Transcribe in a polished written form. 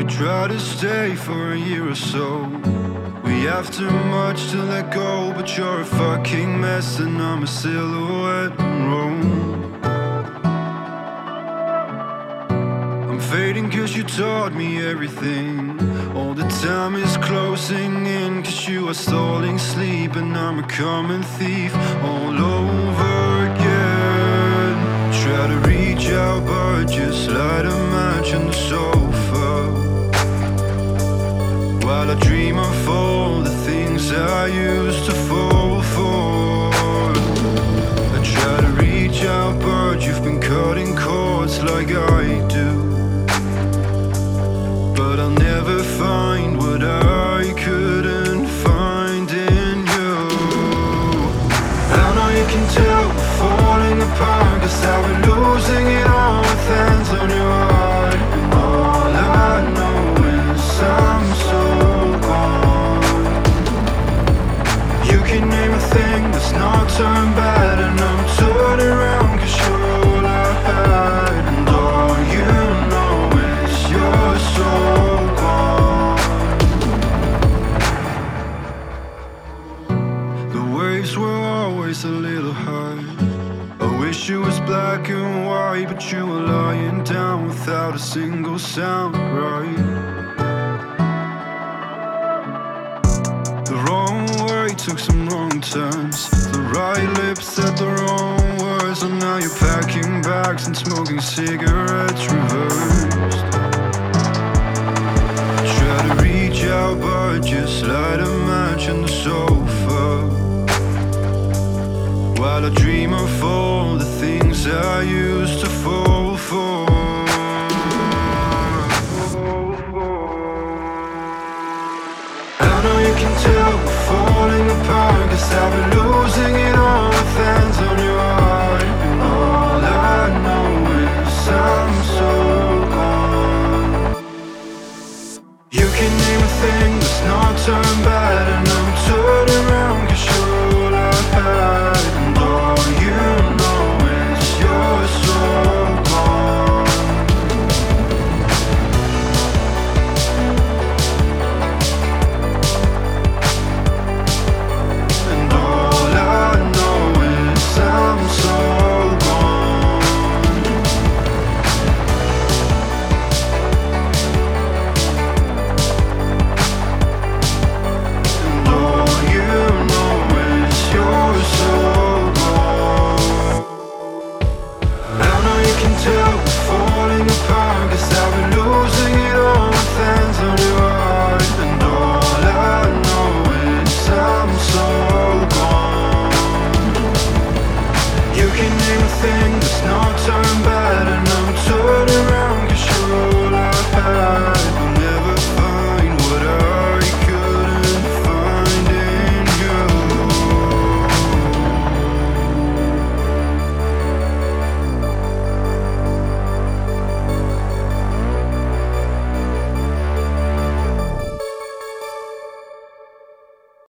Try to stay for a year or so. We have too much to let go, but you're a fucking mess and I'm a silhouette in Rome. I'm fading cause you taught me everything. All the time is closing in cause you are stalling sleep, and I'm a common thief all over again. Try to reach out but just light a match on the sofa while I dream of all the things I used to fall for. I try to reach out but you've been cutting cords like I do, but I'll never find what I couldn't find in you. I know you can tell we're falling apart, cause I've been losing it all with hands on your heart. And all I know is I'm so gone. You can name a thing that's not turned bad, and I'm turning around cause you're all I had. And all you know is you're so gone. The waves were always a little high. I wish it was black and white, but you were lying down without a single sound, right? The wrong way took some wrong turns. The right lips said the wrong words, and now you're packing bags and smoking cigarettes reversed. Try to reach out but just light a match on the sofa while I dream of all the things I used to fall for. I know you can tell we're falling apart, cause I've been losing it all with hands on your heart. And all I know is I'm so gone. You can name a thing that's not turned bad, and I'm turning around cause you're all I had. And all you know is you're so gone. And all I know is I'm so gone. And all you know is you're so gone. I know you can tell we're falling apart, cause I've been losing it all with hands on your heart. And all I know is I'm so gone. You can name a thing that's not turned back,